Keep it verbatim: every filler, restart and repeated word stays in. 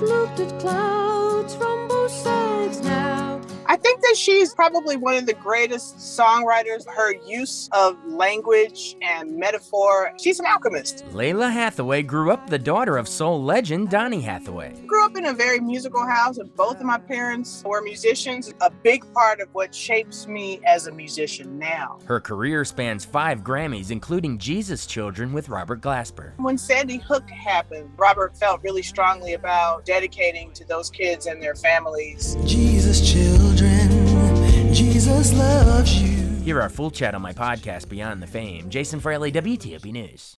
looked at clouds from both sides now. I think that she's probably one of the greatest songwriters. Her use of language and metaphor, she's an alchemist. Lalah Hathaway grew up the daughter of soul legend Donny Hathaway. Grew up in a very musical house, and both of my parents were musicians. A big part of what shapes me as a musician now. Her career spans five Grammys, including Jesus Children with Robert Glasper. When Sandy Hook happened, Robert felt really strongly about dedicating to those kids and their families. Jesus Children, Jesus loves you. Hear our full chat on my podcast, Beyond the Fame. Jason Fraley, W T O P News.